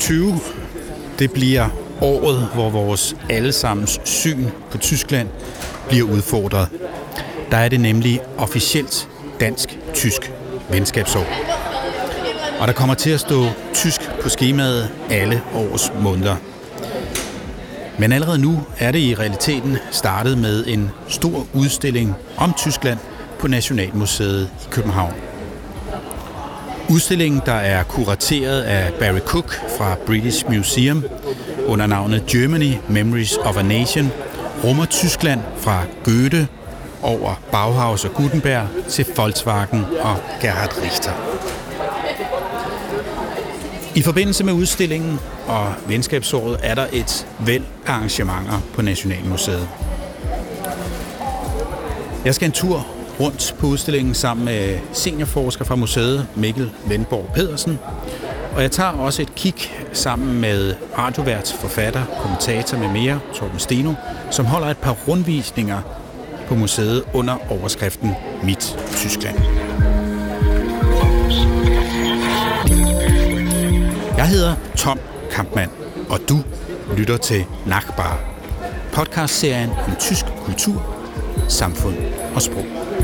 2020, det bliver året, hvor vores allesammens syn på Tyskland bliver udfordret. Der er det nemlig officielt dansk-tysk venskabsår. Og der kommer til at stå tysk på skemaet alle årets måneder. Men allerede nu er det i realiteten startet med en stor udstilling om Tyskland på Nationalmuseet i København. Udstillingen, der er kurateret af Barry Cook fra British Museum under navnet Germany Memories of a Nation, rummer Tyskland fra Goethe over Bauhaus og Gutenberg til Volkswagen og Gerhard Richter. I forbindelse med udstillingen og venskabsåret er der et væld af arrangementer på Nationalmuseet. Jeg skal en tur rundt på udstillingen sammen med seniorforsker fra museet Mikkel Vindborg Pedersen, og jeg tager også et kig sammen med radiovært, forfatter, kommentator med mere, Torben Steno, som holder et par rundvisninger på museet under overskriften Mit Tyskland. Jeg hedder Tom Kampmann, og du lytter til Nachbar, podcastserien om tysk kultur, samfund og sprog.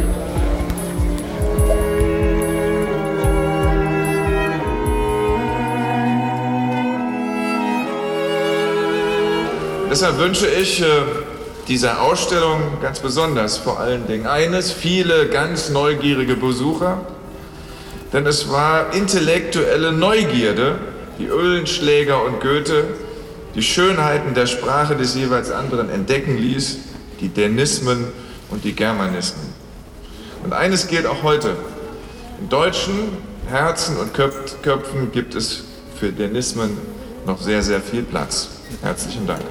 Deshalb wünsche ich dieser Ausstellung ganz besonders vor allen Dingen eines: viele ganz neugierige Besucher. Denn es war intellektuelle Neugierde, die Oehlenschläger und Goethe, die Schönheiten der Sprache des jeweils anderen entdecken ließ, die Dänismen und die Germanismen. Und eines gilt auch heute: in deutschen Herzen und Köpfen gibt es für Dänismen noch sehr, sehr viel Platz. Herzlichen Dank.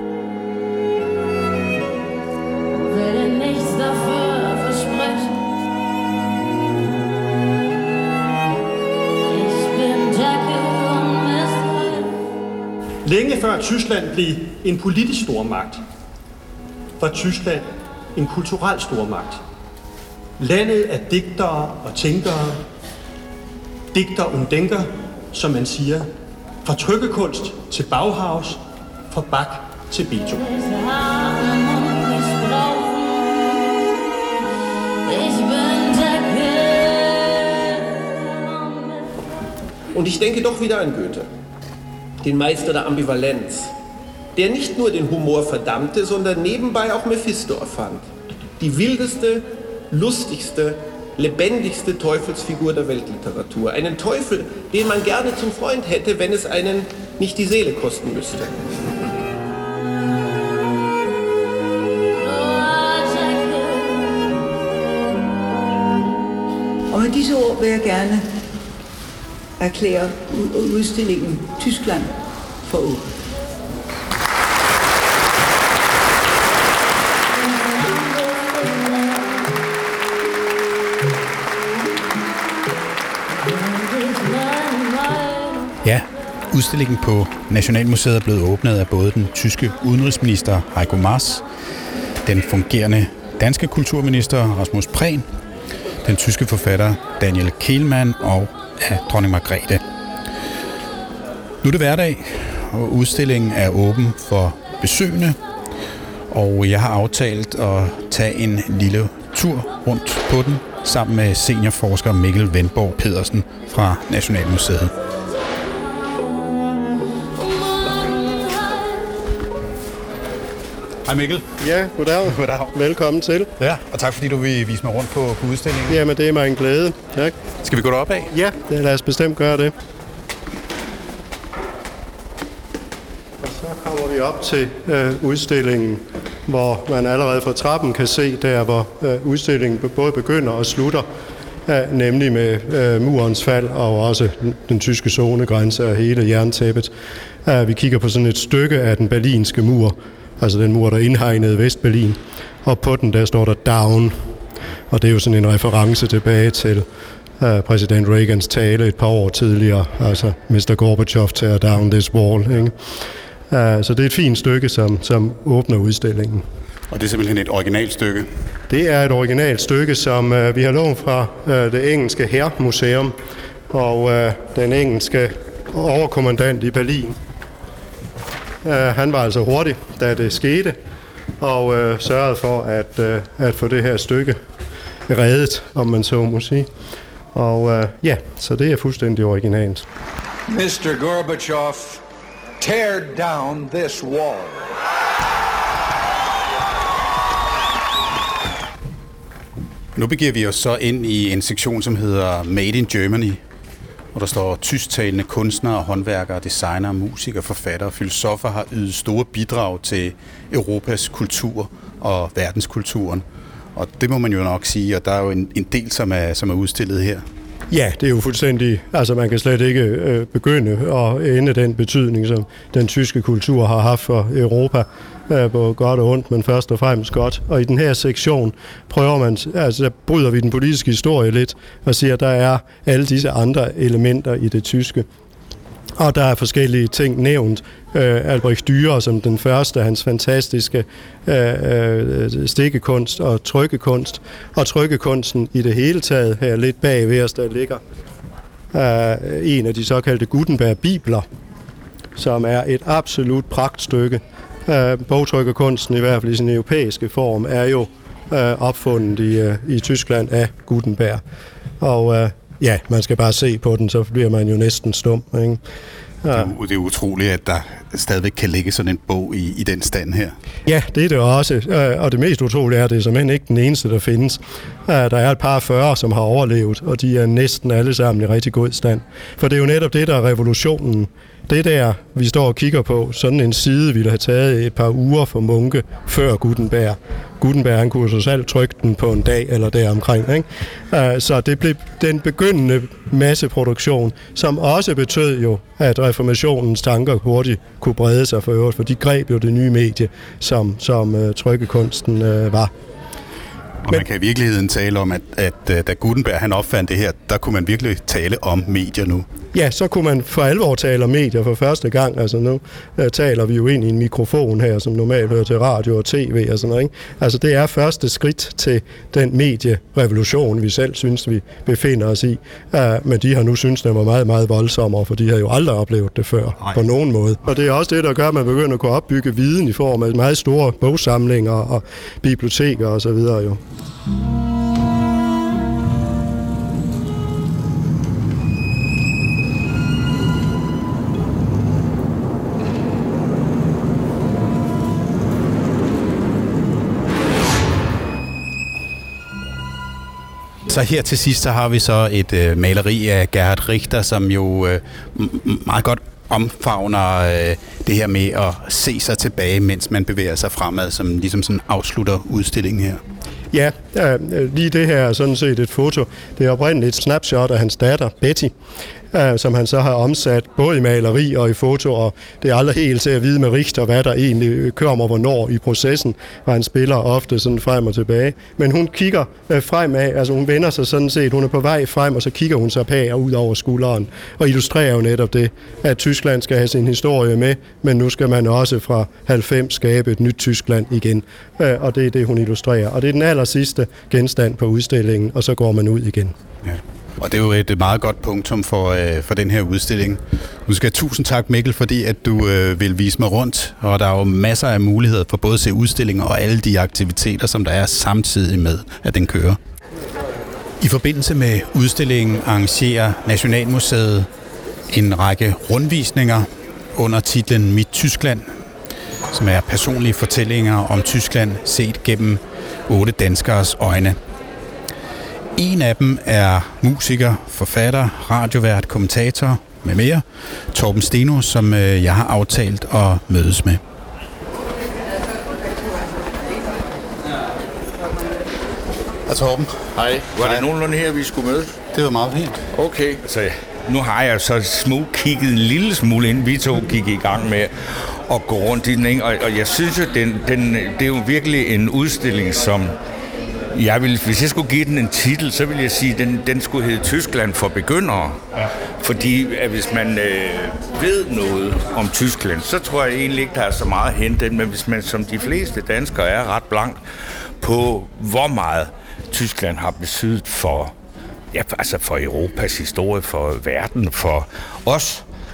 Længe før Tyskland blev en politisk stormagt, var Tyskland en kulturel stormagt. Landet af digtere og tænkere, digter und Denker, som man siger, fra trykkekunst til Bauhaus, fra Bach til Beethoven. Und ich denke doch wieder an Goethe, den Meister der Ambivalenz, der nicht nur den Humor verdammte, sondern nebenbei auch Mephisto erfand. Die wildeste, lustigste, lebendigste Teufelsfigur der Weltliteratur. Einen Teufel, den man gerne zum Freund hätte, wenn es einen nicht die Seele kosten müsste. Og med disse ord vil jeg gerne erklære udstillingen Tyskland for åben. Ja, udstillingen på Nationalmuseet er blevet åbnet af både den tyske udenrigsminister Heiko Maas, den fungerende danske kulturminister Rasmus Prehn, den tyske forfatter Daniel Kehlmann og af dronning Margrethe. Nu er det hverdag, og udstillingen er åben for besøgende, og jeg har aftalt at tage en lille tur rundt på den sammen med seniorforsker Mikkel Vindborg Pedersen fra Nationalmuseet. Hej Mikkel. Ja, goddag. Goddag. Velkommen til. Ja, og tak fordi du vil vise mig rundt på udstillingen. Jamen, det er mig en glæde. Tak. Skal vi gå derop af? Ja, lad os bestemt gøre det. Og så kommer vi op til udstillingen, hvor man allerede fra trappen kan se der, hvor udstillingen både begynder og slutter, nemlig med murens fald og også den tyske zonegrænse og hele jerntæppet. Vi kigger på sådan et stykke af den berlinske mur, altså den mur, der indhegnede Vestberlin, og på den der står der Down, og det er jo sådan en reference tilbage til præsident Reagans tale et par år tidligere, altså Mr. Gorbachev tear down this wall, ikke? Så det er et fint stykke, som åbner udstillingen. Og det er simpelthen et originalt stykke? Det er et originalt stykke, som vi har lånt fra det engelske Hærmuseum, og den engelske overkommandant i Berlin. Han var altså hurtig, da det skete, og sørgede for at få det her stykke reddet, om man så må sige. Og så det er fuldstændig originalt. Mr. Gorbachev, tear down this wall. Nu begiver vi os så ind i en sektion, som hedder Made in Germany, hvor der står tysktalende kunstnere, håndværkere, designere, musikere, forfattere og filosofer har ydet store bidrag til Europas kultur og verdenskulturen. Og det må man jo nok sige, og der er jo en del, som er udstillet her. Ja, det er jo fuldstændig, altså man kan slet ikke begynde at ende den betydning, som den tyske kultur har haft for Europa, på godt og ondt, men først og fremmest godt. Og i den her sektion prøver man, altså bryder vi den politiske historie lidt og siger, at der er alle disse andre elementer i det tyske. Og der er forskellige ting nævnt. Albrecht Dürer som den første, hans fantastiske stikkekunst og trykkekunst. Og trykkekunsten i det hele taget her lidt bag ved os, der ligger en af de såkaldte Gutenberg-bibler, som er et absolut pragtstykke. Bogtrykkerkunsten, i hvert fald i sin europæiske form, er jo opfundet i Tyskland af Gutenberg. Og man skal bare se på den, så bliver man jo næsten stum, ikke? Ja. Det er utroligt, at der stadigvæk kan ligge sådan en bog i den stand her. Ja, det er det også. Og det mest utrolige er, at det er simpelthen ikke den eneste, der findes. Der er et par 40, som har overlevet, og de er næsten alle sammen i rigtig god stand. For det er jo netop det, der er revolutionen. Det der, vi står og kigger på, sådan en side ville have taget et par uger for Munke før Gutenberg. Gutenberg, han kunne så selv trykke den på en dag eller deromkring, ikke? Så det blev den begyndende masseproduktion, som også betød jo, at reformationens tanker hurtigt kunne brede sig for øvrigt, for de greb jo det nye medie, som trykkekunsten var. Og man kan i virkeligheden tale om, at da Gutenberg han opfandt det her, der kunne man virkelig tale om medier nu. Ja, så kunne man for alvor tale om medier for første gang. Altså nu taler vi jo ind i en mikrofon her, som normalt hører til radio og tv og sådan noget, ikke? Altså det er første skridt til den medierevolution, vi selv synes, vi befinder os i. Men de har nu synes, det var meget, meget voldsommere, for de har jo aldrig oplevet det før på nogen måde. Og det er også det, der gør, at man begynder at kunne opbygge viden i form af meget store bogsamlinger og biblioteker og så videre jo. Så her til sidst, så har vi så et maleri af Gerhard Richter, som jo meget godt omfavner det her med at se sig tilbage, mens man bevæger sig fremad, som ligesom sådan afslutter udstillingen her. Ja, lige det her er sådan set et foto. Det er oprindeligt et snapshot af hans datter, Betty, som han så har omsat både i maleri og i foto, og det er aldrig helt til at vide med Richter, hvad der egentlig kommer hvornår i processen, hvor han spiller ofte sådan frem og tilbage. Men hun kigger fremad, altså hun vender sig sådan set, hun er på vej frem, og så kigger hun sig bag og ud over skulderen, og illustrerer jo netop det, at Tyskland skal have sin historie med, men nu skal man også fra 90 skabe et nyt Tyskland igen, og det er det, hun illustrerer. Og det er den aller sidste genstand på udstillingen, og så går man ud igen. Ja. Og det er jo et meget godt punktum for den her udstilling. Nu skal jeg tusind tak, Mikkel, fordi at du vil vise mig rundt, og der er jo masser af muligheder for både at se udstillinger og alle de aktiviteter, som der er samtidig med, at den kører. I forbindelse med udstillingen arrangerer Nationalmuseet en række rundvisninger under titlen Mit Tyskland, som er personlige fortællinger om Tyskland set gennem 8 danskeres øjne. En af dem er musiker, forfatter, radiovært, kommentator med mere, Torben Steno, som jeg har aftalt at mødes med. Hej Torben. Hej. Var det nogenlunde her, vi skulle mødes? Det var meget fint. Okay. Så nu har jeg så kigget en lille smule ind. Vi to gik i gang med at gå rundt i den, ikke? Og jeg synes jo, det er jo virkelig en udstilling, som hvis jeg skulle give den en titel, så ville jeg sige, at den skulle hedde Tyskland for begyndere. Ja. Fordi at hvis man ved noget om Tyskland, så tror jeg egentlig ikke, der er så meget hentet. Men hvis man som de fleste danskere er ret blank på, hvor meget Tyskland har betydet for Europas historie, for verden, for os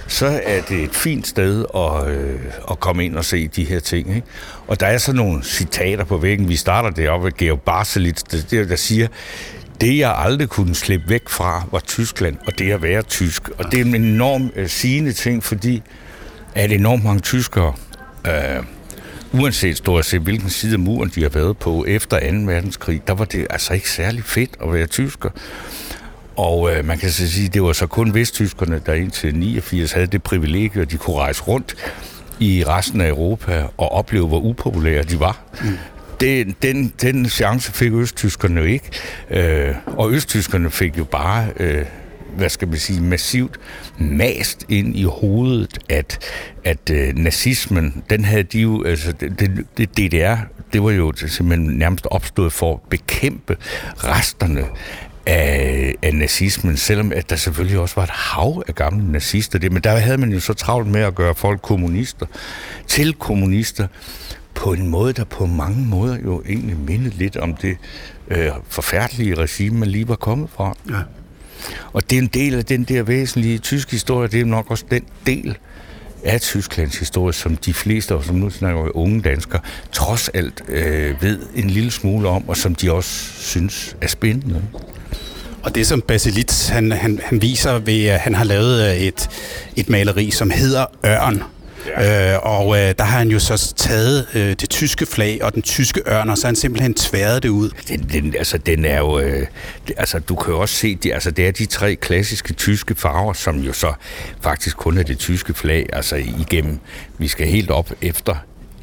så er det et fint sted at komme ind og se de her ting. Ikke? Og der er så nogle citater på væggen. Vi starter deroppe af Georg Baselitz, der siger, det jeg aldrig kunne slippe væk fra, var Tyskland, og det at være tysk. Og det er en enorm sigende ting, fordi at enormt mange tyskere, uanset stort set hvilken side af muren de har været på efter 2. verdenskrig, der var det altså ikke særlig fedt at være tysker. Og man kan så sige, det var så kun vesttyskerne, der indtil 89 havde det privilegie, at de kunne rejse rundt i resten af Europa og opleve, hvor upopulære de var. Den chance fik østtyskerne jo ikke. Og østtyskerne fik jo bare, massivt mast ind i hovedet, at nazismen, den havde de jo, altså det DDR, det var jo simpelthen nærmest opstået for at bekæmpe resterne af nazismen, selvom at der selvfølgelig også var et hav af gamle nazister. Men der havde man jo så travlt med at gøre folk kommunister på en måde, der på mange måder jo egentlig mindede lidt om det forfærdelige regime, man lige var kommet fra. Ja. Og det er en del af den der væsentlige tyske historie, det er nok også den del af Tysklands historie, som de fleste, som nu snakker unge danskere, trods alt ved en lille smule om, og som de også synes er spændende. Og det som Baselitz, han viser ved, at han har lavet et maleri, som hedder Ørn. Ja. Og der har han jo så taget det tyske flag og den tyske ørn, og så har han simpelthen tværet det ud. Den er jo... du kan jo også se, det er de 3 klassiske tyske farver, som jo så faktisk kun er det tyske flag, altså igennem... Vi skal helt op efter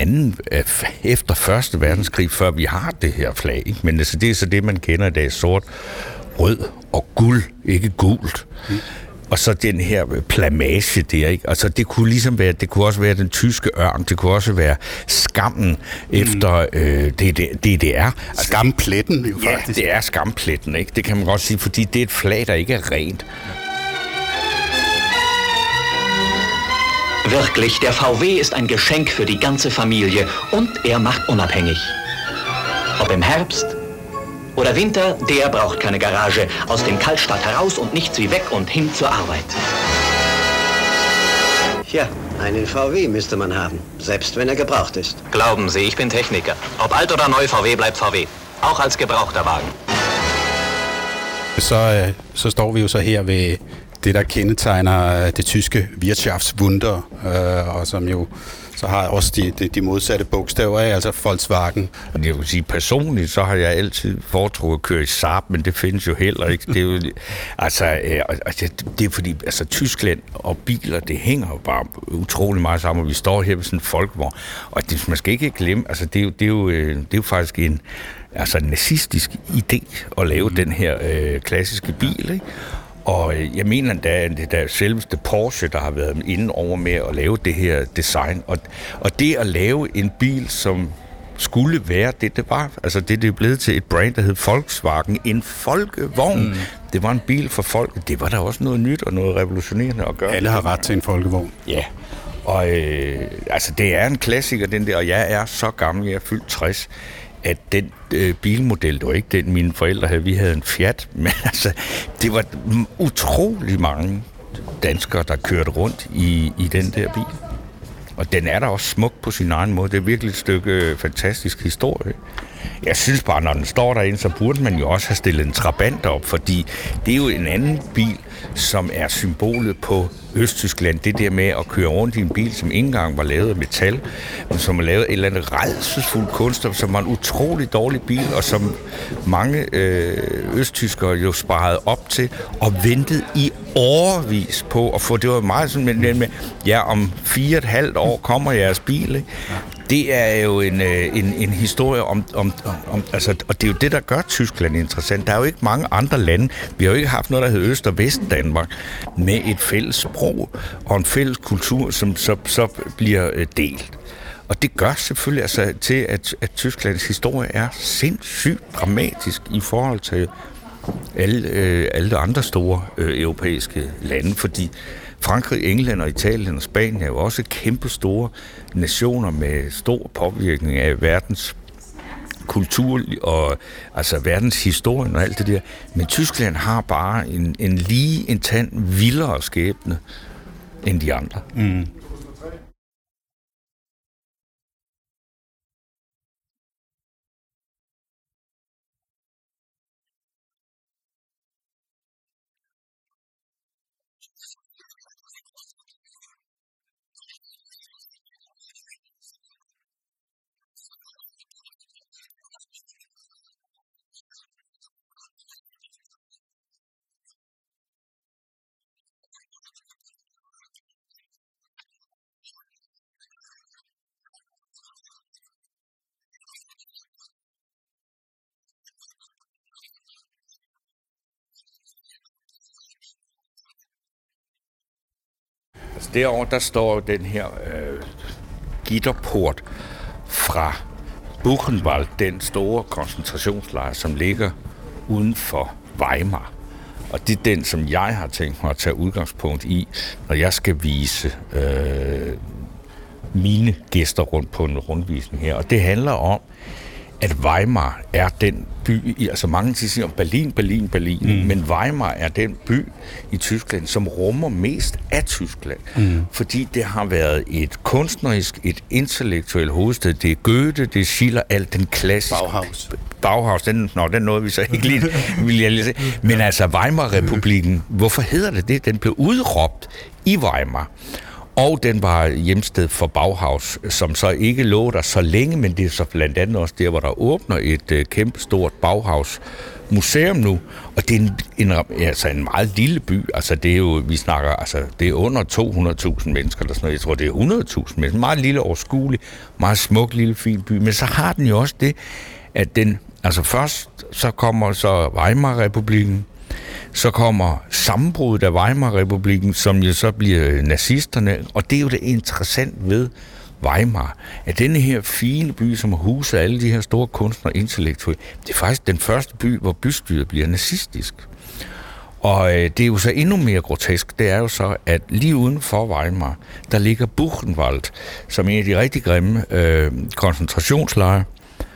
1. verdenskrig, før vi har det her flag. Ikke? Men det er så det, man kender i dag, sort, rød og guld, ikke gult. Og så den her plamage der, ikke? Altså det kunne ligesom være, det kunne også være den tyske ørn, det kunne også være skammen efter DDR. Altså, skampletten jo faktisk. Ja, det er skampletten, ikke? Det kan man godt sige, fordi det er et flag, der ikke er rent. Wirklich, der VW ist ein Geschenk für die ganze Familie und er macht unabhängig. Ob im Herbst oder Winter, der braucht keine Garage. Aus dem Kaltstart heraus und nichts wie weg und hin zur Arbeit. Ja, einen VW müsste man haben, selbst wenn er gebraucht ist. Glauben Sie, ich bin Techniker. Ob alt oder neu, VW bleibt VW. Auch als gebrauchter Wagen. Så står vi jo så her ved det, der kendetegner det tyske Wirtschaftswunder, og som jo så har også de modsatte bogstaver af, altså Volkswagen. Jeg vil sige, personligt, så har jeg altid foretrukket at køre i Saab, men det findes jo heller ikke. Det er jo, det er fordi, Tyskland og biler, det hænger jo bare utrolig meget sammen, og vi står her ved sådan en folkevogn, og det, man skal ikke glemme, det er jo faktisk en nazistisk idé at lave den her klassiske bil, ikke? Og jeg mener, det er selveste Porsche, der har været inde over med at lave det her design. Og det at lave en bil, som skulle være det var. Altså det er blevet til et brand, der hed Volkswagen. En folkevogn. Det var en bil for folk. Det var da også noget nyt og noget revolutionerende at gøre. Alle har ret til en folkevogn. Ja. Og det er en klassiker, den der. Og jeg er så gammel, jeg er fyldt 60, at den bilmodel, det var ikke den, mine forældre havde. Vi havde en Fiat, men det var utrolig mange danskere, der kørte rundt i den der bil. Og den er da også smuk på sin egen måde. Det er virkelig et stykke fantastisk historie. Jeg synes bare, når den står derinde, så burde man jo også have stillet en Trabant op, fordi det er jo en anden bil, som er symbolet på Østtyskland. Det der med at køre rundt i en bil, som ikke engang var lavet af metal, men som var lavet af et eller andet rædselsfuldt kunststof, som var en utrolig dårlig bil, og som mange østtyskere jo sparede op til, og ventede i årevis på at få. Det var meget sådan med om 4,5 år kommer jeres bil, ikke? Det er jo en historie om og det er jo det, der gør Tyskland interessant. Der er jo ikke mange andre lande. Vi har jo ikke haft noget, der hedder Øst- og Vest-Danmark, med et fælles sprog og en fælles kultur, som så bliver delt. Og det gør selvfølgelig til, at Tysklands historie er sindssygt dramatisk i forhold til alle andre store europæiske lande, fordi Frankrig, England og Italien og Spanien er jo også kæmpe store nationer med stor påvirkning af verdens kultur og verdens historie og alt det der. Men Tyskland har bare en lige en tand vildere skæbne end de andre. Mm. Derovre, der står den her gitterport fra Buchenwald, den store koncentrationslejr, som ligger uden for Weimar. Og det er den, som jeg har tænkt mig at tage udgangspunkt i, når jeg skal vise mine gæster rundt på en rundvisning her. Og det handler om, at Weimar er den by, altså mange siger om Berlin, men Weimar er den by i Tyskland, som rummer mest af Tyskland. Fordi det har været et kunstnerisk, et intellektuelt hovedstad. Det er Goethe, det er Schiller, alt den klassiske... Bauhaus, den nåede vi så ikke lige, vil jeg lige sige. Men altså Weimar-republikken, hvorfor hedder det det? Den blev udråbt i Weimar. Og den var hjemsted for Bauhaus, som så ikke lå der så længe, men det er så blandt andet også der, hvor der åbner et kæmpestort Bauhaus-museum nu. Og det er en meget lille by. Altså det er jo, vi snakker, altså det er under 200.000 mennesker eller sådan noget. Jeg tror, det er 100.000 mennesker. Meget lille, overskuelig, meget smuk, lille, fin by. Men så har den jo også det, at den, altså først så kommer så Weimar-republikken, så kommer sammenbruddet af Weimar-republikken, som jo så bliver nazisterne, og det er jo det interessant ved Weimar, at denne her fine by, som har huset alle de her store kunstnere og intellektuelle, det er faktisk den første by, hvor bystyret bliver nazistisk. Og det er jo så endnu mere grotesk, det er jo så, at lige uden for Weimar, der ligger Buchenwald, som en af de rigtig grimme koncentrationslejre.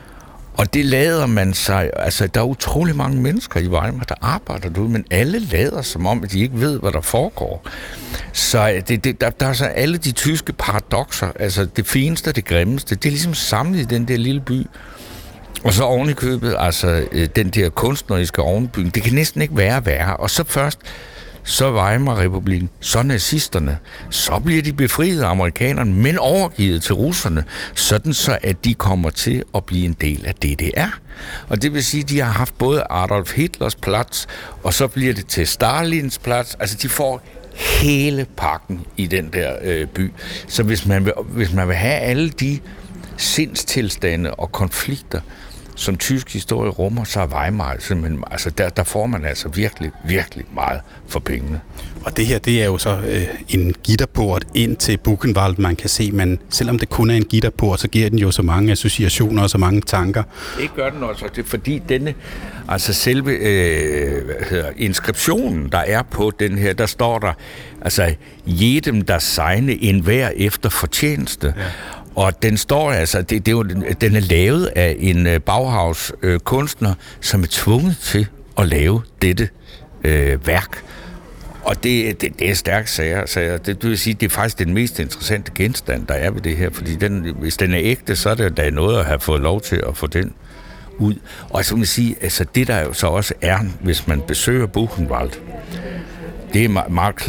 Og det lader man sig, altså der er utrolig mange mennesker i Weimar, der arbejder derude, men alle lader som om, at de ikke ved, hvad der foregår. Så der er så alle de tyske paradokser, altså det fineste og det grimmeste, det er ligesom samlet i den der lille by. Og så oven i købet, altså den der kunstneriske ovenbygning, det kan næsten ikke være værre. Og så først, så Weimar-republikken, så nazisterne, så bliver de befriet af amerikanerne, men overgivet til russerne, sådan så at de kommer til at blive en del af DDR. Og det vil sige, at de har haft både Adolf Hitlers plads, og så bliver det til Stalins plads. Altså de får hele pakken i den der by. Så hvis man vil have alle de sindstilstande og konflikter, som tysk historie rummer, så er Weimar simpelthen, altså der får man altså virkelig, virkelig meget for pengene. Og det her, det er jo så en gitterport ind til Buchenwald, man kan se, men selvom det kun er en gitterport, så giver den jo så mange associationer og så mange tanker. Det gør den også, det er fordi denne, altså selve inskriptionen, der er på den her, der står der, altså jedem der segne enhver efter fortjeneste. Ja. Og den står altså, den er lavet af en Bauhaus-kunstner, som er tvunget til at lave dette værk. Og det er stærkt sager. Det vil sige, det er faktisk den mest interessante genstand, der er ved det her. Fordi hvis den er ægte, så er det da noget at have fået lov til at få den ud. Og så vil jeg sige, altså det der jo så også er, hvis man besøger Buchenwald, det er Mark,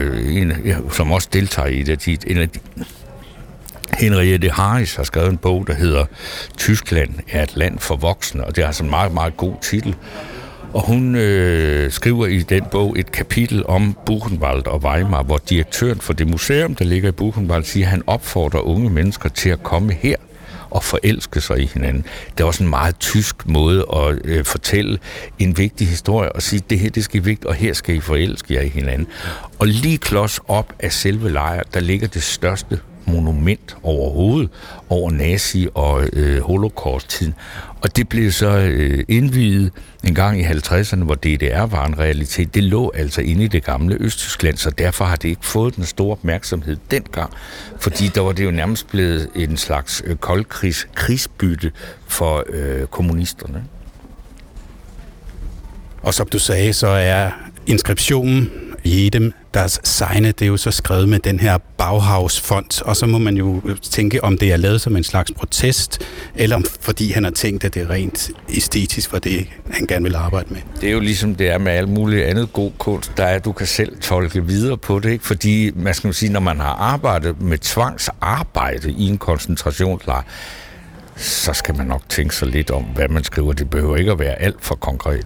som også deltager i det, en af de Henriette Harris har skrevet en bog, der hedder Tyskland er et land for voksne, og det er altså en meget, meget god titel. Og hun skriver i den bog et kapitel om Buchenwald og Weimar, hvor direktøren for det museum, der ligger i Buchenwald, siger, at han opfordrer unge mennesker til at komme her og forelske sig i hinanden. Det er også en meget tysk måde at fortælle en vigtig historie og sige, det her det skal I vigtigt, og her skal I forelske jer i hinanden. Og lige klods op af selve lejren, der ligger det største monument overhovedet over nazi- og holocaust-tiden. Og det blev så indviet en gang i 50'erne, hvor DDR var en realitet. Det lå altså inde i det gamle Østtyskland, så derfor har det ikke fået den store opmærksomhed dengang, fordi der var det jo nærmest blevet en slags krigsbytte for kommunisterne. Og som du sagde, så er inskriptionen jedem Deres signe, det er jo så skrevet med den her Bauhaus-font, og så må man jo tænke, om det er lavet som en slags protest, eller om fordi han har tænkt, at det er rent æstetisk for det, han gerne vil arbejde med. Det er jo ligesom det er med alt muligt andet god kunst, der er, at du kan selv tolke videre på det, ikke? Fordi, man skal sige, når man har arbejdet med tvangsarbejde i en koncentrationslejr, så skal man nok tænke sig lidt om, hvad man skriver. Det behøver ikke at være alt for konkret.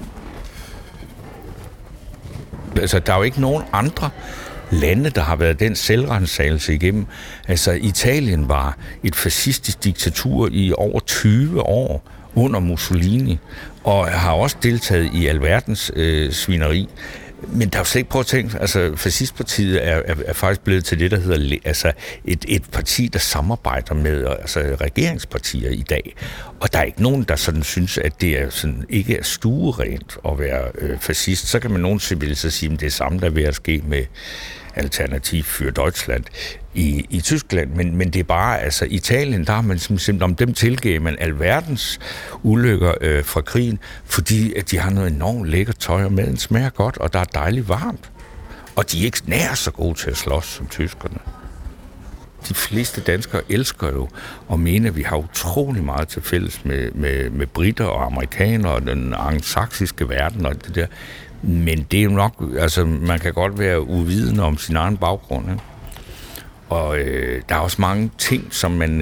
Altså, der er jo ikke nogen andre lande, der har været den selvrensagelse igennem. Altså, Italien var et fascistisk diktatur i over 20 år under Mussolini, og har også deltaget i alverdens svineri. Men der er jo slet ikke prøvet at tænke, altså fascistpartiet er faktisk blevet til det, der hedder altså et parti, der samarbejder med regeringspartier i dag. Og der er ikke nogen, der sådan synes, at det er sådan, ikke er stuerent at være fascist. Så kan man nogensinde så sige, at det er samme, der er ved at ske med Alternativ für Deutschland i Tyskland, men det er bare, altså Italien, der har man simpelthen, om dem tilgiver man alverdens ulykker fra krigen, fordi at de har noget enormt lækkert tøj, og maden smager godt, og der er dejligt varmt. Og de er ikke nær så gode til at slås som tyskerne. De fleste danskere elsker jo at mene, at vi har utrolig meget til fælles med britter og amerikanere og den anglosaksiske verden og det der. Men det er jo nok, altså man kan godt være uvidende om sin egen baggrund, ikke? Og der er også mange ting, som man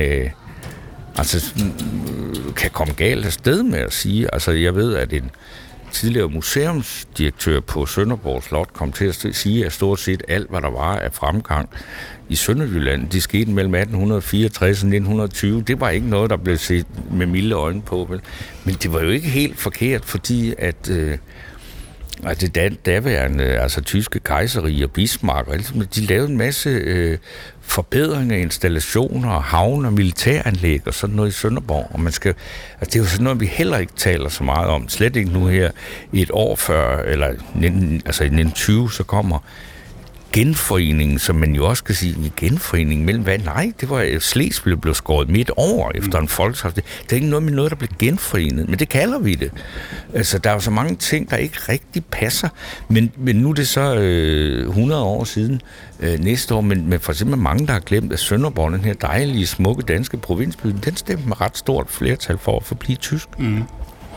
kan komme galt af sted med at sige. Altså jeg ved, at en tidligere museumsdirektør på Sønderborg Slot kom til at sige, at stort set alt, hvad der var af fremgang i Sønderjylland, det skete mellem 1864 og 1920. Det var ikke noget, der blev set med milde øjne på, vel? Men det var jo ikke helt forkert, fordi at det daværende, altså tyske kejserige og Bismarck, de lavede en masse forbedringer, installationer, havne og militæranlæg og sådan noget i Sønderborg. Og det er jo sådan noget, vi heller ikke taler så meget om. Slet ikke nu her et år før, eller i 1920, så kommer genforeningen, som man jo også kan sige, genforeningen mellem hvad? Nej, det var Slesvig blev skåret midt over efter en folkeafstemning. Det er ikke noget med noget, der blev genforenet, men det kalder vi det. Altså, der er jo så mange ting, der ikke rigtig passer, men nu er det så 100 år siden næste år, men for eksempel mange, der har glemt, at Sønderborg, den her dejlige, smukke danske provinsby, den stemte med ret stort flertal for at forblive tysk. Mm.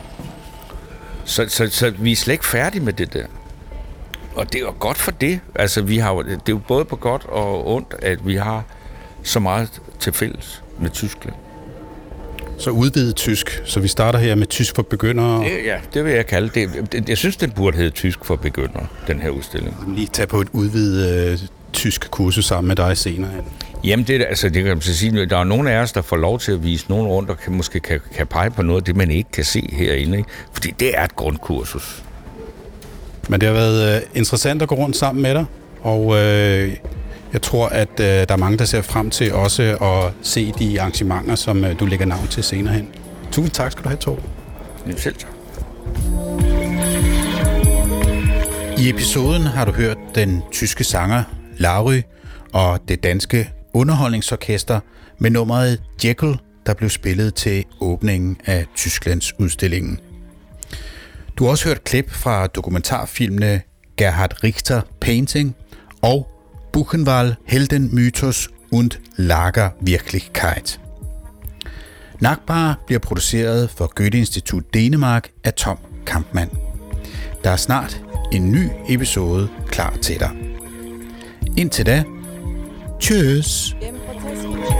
Så vi er slet ikke færdige med det der. Og det er jo godt for det. Altså, det er jo både på godt og ondt, at vi har så meget til fælles med Tyskland. Så udvidet tysk. Så vi starter her med tysk for begyndere. Det vil jeg kalde det. Jeg synes, den burde hedde tysk for begyndere, den her udstilling. Lige tage på et udvidet tysk kursus sammen med dig senere. Jamen, det kan man sige. Der er nogle af os, der får lov til at vise nogen rundt, og måske kan pege på noget af det, man ikke kan se herinde. Ikke? Fordi det er et grundkursus. Men det har været interessant at gå rundt sammen med dig, og jeg tror, at der er mange, der ser frem til også at se de arrangementer, som du lægger navn til senere hen. Tusind tak skal du have, Torben. Selv tak. I episoden har du hørt den tyske sanger Larry og det danske underholdningsorkester med nummeret Jekyll, der blev spillet til åbningen af Tysklands udstillingen. Du har også hørt klip fra dokumentarfilmene Gerhard Richter Painting og Buchenwald Helden Mythos und Lagerwirklichkeit. Nakba bliver produceret for Goethe-Institut Danmark af Tom Kampmann. Der er snart en ny episode klar til dig. Indtil da, tschüss!